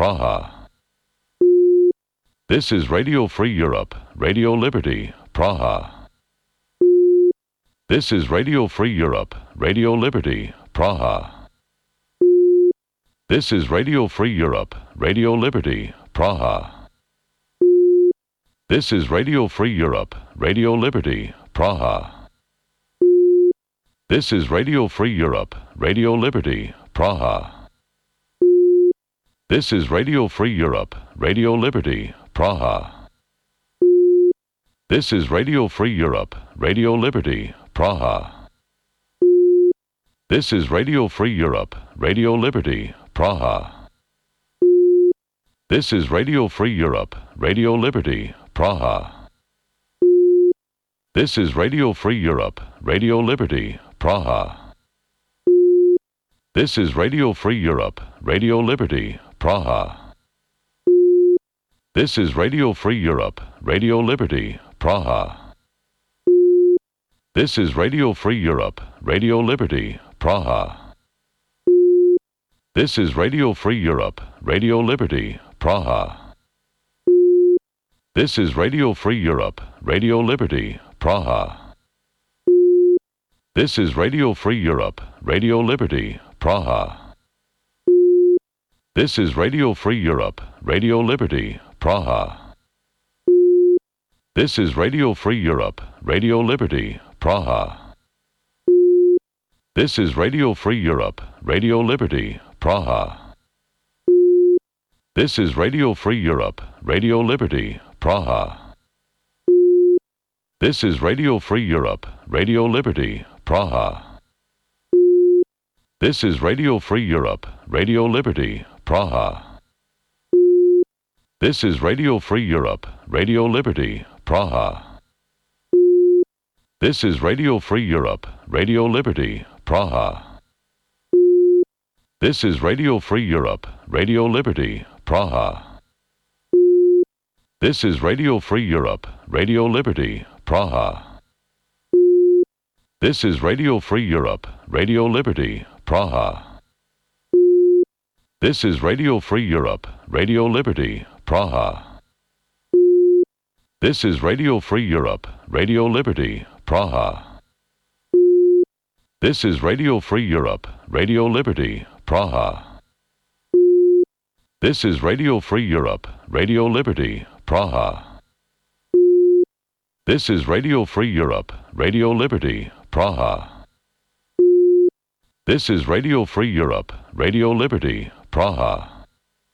Praha. This is Radio Free Europe, Radio Liberty, Praha. This is Radio Free Europe, Radio Liberty, Praha. This is Radio Free Europe, Radio Liberty, Praha. This is Radio Free Europe, Radio Liberty, Praha. This is Radio Free Europe, Radio Liberty, Praha. This is Radio Free Europe, Radio Liberty, Praha. This is Radio Free Europe, Radio Liberty, Praha. This is Radio Free Europe, Radio Liberty, Praha. This is Radio Free Europe, Radio Liberty, Praha. This is Radio Free Europe, Radio Liberty, Praha. This is Radio Free Europe, Radio Liberty, Praha. This is Radio Free Europe, Radio Liberty, Praha. This is Radio Free Europe, Radio Liberty, Praha. This is Radio Free Europe, Radio Liberty, Praha. This is Radio Free Europe, Radio Liberty, Praha. This is Radio Free Europe, Radio Liberty, Praha. This is Radio Free Europe, Radio Liberty, Praha. This is Radio Free Europe, Radio Liberty, Praha. This is Radio Free Europe, Radio Liberty, Praha. This is Radio Free Europe, Radio Liberty, Praha. This is Radio Free Europe, Radio Liberty, Praha. This is Radio Free Europe, Radio Liberty, Praha. This is Radio Free Europe, Radio Liberty, Praha. This is Radio Free Europe, Radio Liberty, Praha. This is Radio Free Europe, Radio Liberty, Praha. This is Radio Free Europe, Radio Liberty, Praha. This is Radio Free Europe, Radio Liberty, Praha. This is Radio Free Europe, Radio Liberty, Praha. This is Radio Free Europe, Radio Liberty, Praha. This is Radio Free Europe, Radio Liberty, Praha. This is Radio Free Europe, Radio Liberty, Praha. This is Radio Free Europe, Radio Liberty, Praha. This is Radio Free Europe, Radio Liberty, Praha.